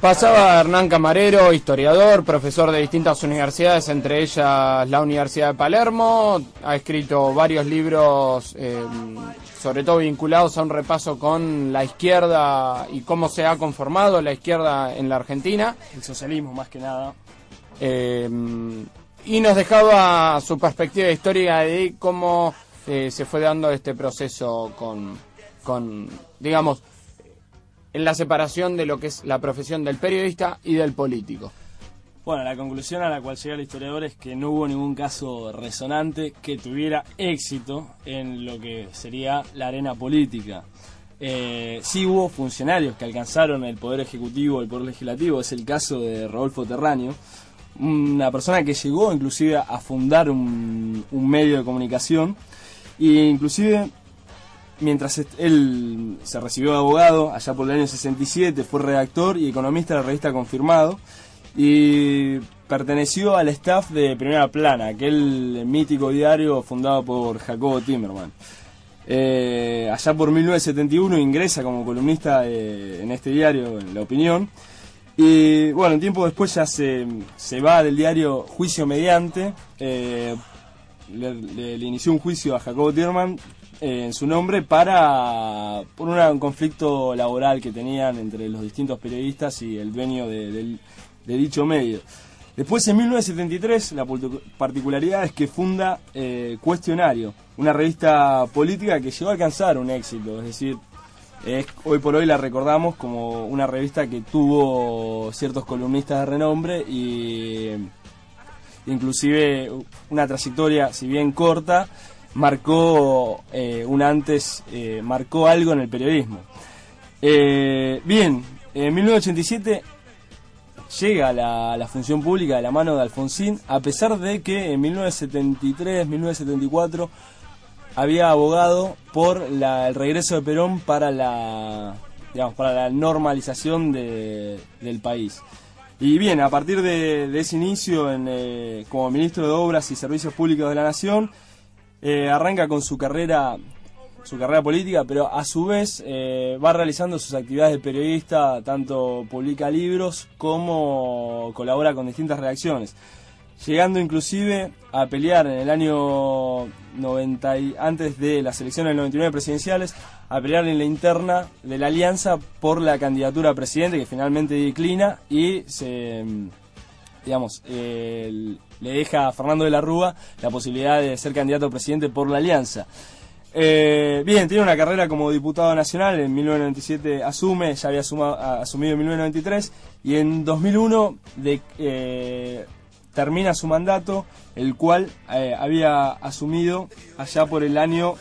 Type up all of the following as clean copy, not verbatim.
Pasaba Hernán Camarero, historiador, profesor de distintas universidades, entre ellas la Universidad de Palermo. Ha escrito varios libros, sobre todo vinculados a un repaso con la izquierda y cómo se ha conformado la izquierda en la Argentina. El socialismo, más que nada. Y nos dejaba su perspectiva histórica de cómo se fue dando este proceso con digamos, en la separación de lo que es la profesión del periodista y del político. Bueno, la conclusión a la cual llega el historiador es que no hubo ningún caso resonante que tuviera éxito en lo que sería la arena política. Sí hubo funcionarios que alcanzaron el poder ejecutivo, el poder legislativo. Es el caso de Rodolfo Terráneo, una persona que llegó inclusive a fundar un medio de comunicación, e inclusive mientras él se recibió de abogado allá por el año 67, fue redactor y economista de la revista Confirmado, y perteneció al staff de Primera Plana, aquel mítico diario fundado por Jacobo Timerman. Allá por 1971 ingresa como columnista en este diario, en La Opinión, y bueno, un tiempo después ya se va del diario juicio mediante. Le inició un juicio a Jacobo Timerman en su nombre por un conflicto laboral que tenían entre los distintos periodistas y el dueño de dicho medio. Después, en 1973, la particularidad es que funda Cuestionario, una revista política que llegó a alcanzar un éxito. Es decir, hoy por hoy la recordamos como una revista que tuvo ciertos columnistas de renombre y inclusive una trayectoria, si bien corta, marcó marcó algo en el periodismo. Bien, en 1987 llega la función pública de la mano de Alfonsín, a pesar de que en 1973, 1974 había abogado por el regreso de Perón para la normalización del país. Y bien, a partir de ese inicio como ministro de Obras y Servicios Públicos de la Nación, arranca con su carrera política, pero a su vez va realizando sus actividades de periodista, tanto publica libros como colabora con distintas redacciones, llegando inclusive a pelear en el año 90, antes de las elecciones del 99 presidenciales, a pelear en la interna de la Alianza por la candidatura a presidente, que finalmente declina y le deja a Fernando de la Rúa la posibilidad de ser candidato a presidente por la Alianza. Bien, tiene una carrera como diputado nacional. En 1997 asume, ya había asumido en 1993, y en 2001 termina su mandato, el cual había asumido allá por el año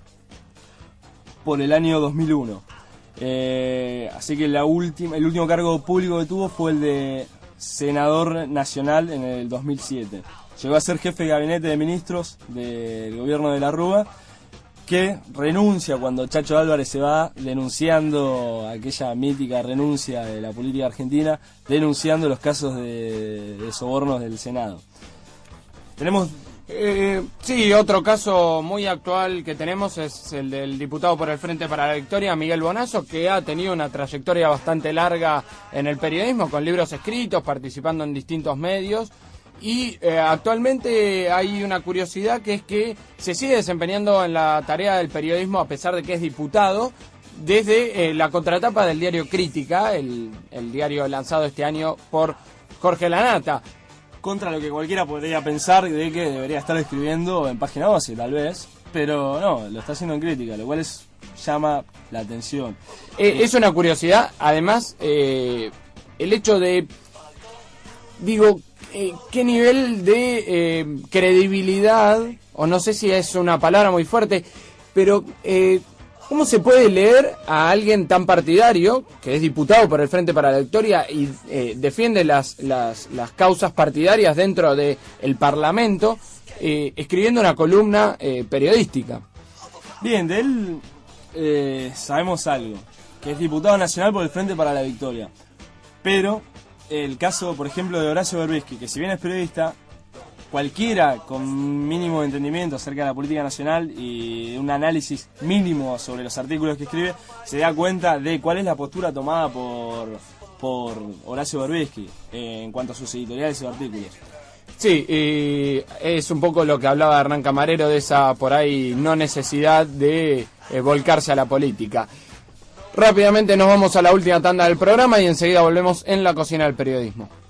2001. Así que el último cargo público que tuvo fue el de senador nacional en el 2007. Llegó a ser jefe de gabinete de ministros del gobierno de la Rúa, que renuncia cuando Chacho Álvarez se va, denunciando aquella mítica renuncia de la política argentina, denunciando los casos de sobornos del Senado. Tenemos... sí, otro caso muy actual que tenemos es el del diputado por el Frente para la Victoria, Miguel Bonazo, que ha tenido una trayectoria bastante larga en el periodismo, con libros escritos, participando en distintos medios. Y actualmente hay una curiosidad, que es que se sigue desempeñando en la tarea del periodismo a pesar de que es diputado, desde la contratapa del diario Crítica, el diario lanzado este año por Jorge Lanata. Contra lo que cualquiera podría pensar de que debería estar escribiendo en Página 12, tal vez, pero no, lo está haciendo en Crítica, lo cual llama la atención. Es una curiosidad, además, el hecho de, qué nivel de credibilidad, o no sé si es una palabra muy fuerte, pero ¿cómo se puede leer a alguien tan partidario, que es diputado por el Frente para la Victoria y defiende las causas partidarias dentro del Parlamento, escribiendo una columna periodística? Bien, de él sabemos algo, que es diputado nacional por el Frente para la Victoria, pero el caso, por ejemplo, de Horacio Berbisky, que si bien es periodista, cualquiera con mínimo de entendimiento acerca de la política nacional y un análisis mínimo sobre los artículos que escribe, se da cuenta de cuál es la postura tomada por Horacio Berbisky en cuanto a sus editoriales y artículos. Sí, y es un poco lo que hablaba Hernán Camarero, de esa por ahí no necesidad de volcarse a la política. Rápidamente nos vamos a la última tanda del programa y enseguida volvemos en La Cocina del Periodismo.